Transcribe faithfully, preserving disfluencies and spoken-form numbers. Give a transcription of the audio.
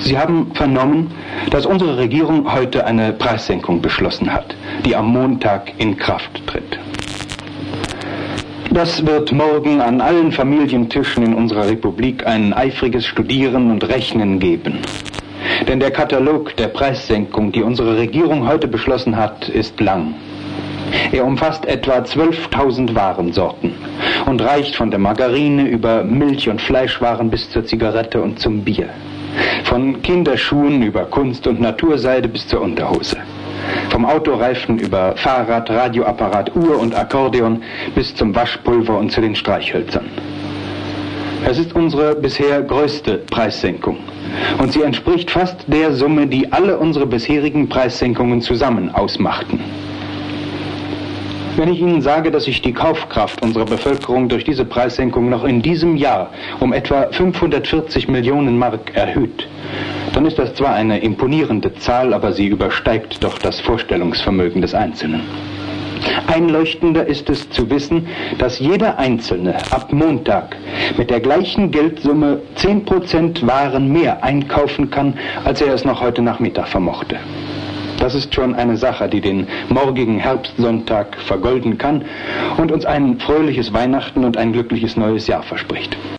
Sie haben vernommen, dass unsere Regierung heute eine Preissenkung beschlossen hat, die am Montag in Kraft tritt. Das wird morgen an allen Familientischen in unserer Republik ein eifriges Studieren und Rechnen geben. Denn der Katalog der Preissenkung, die unsere Regierung heute beschlossen hat, ist lang. Er umfasst etwa zwölftausend Warensorten und reicht von der Margarine über Milch- und Fleischwaren bis zur Zigarette und zum Bier. Von Kinderschuhen über Kunst- und Naturseide bis zur Unterhose. Vom Autoreifen über Fahrrad, Radioapparat, Uhr und Akkordeon bis zum Waschpulver und zu den Streichhölzern. Es ist unsere bisher größte Preissenkung und sie entspricht fast der Summe, die alle unsere bisherigen Preissenkungen zusammen ausmachten. Wenn ich Ihnen sage, dass sich die Kaufkraft unserer Bevölkerung durch diese Preissenkung noch in diesem Jahr um etwa fünfhundertvierzig Millionen Mark erhöht, dann ist das zwar eine imponierende Zahl, aber sie übersteigt doch das Vorstellungsvermögen des Einzelnen. Einleuchtender ist es zu wissen, dass jeder Einzelne ab Montag mit der gleichen Geldsumme zehn Prozent Waren mehr einkaufen kann, als er es noch heute Nachmittag vermochte. Das ist schon eine Sache, die den morgigen Herbstsonntag vergolden kann und uns ein fröhliches Weihnachten und ein glückliches neues Jahr verspricht.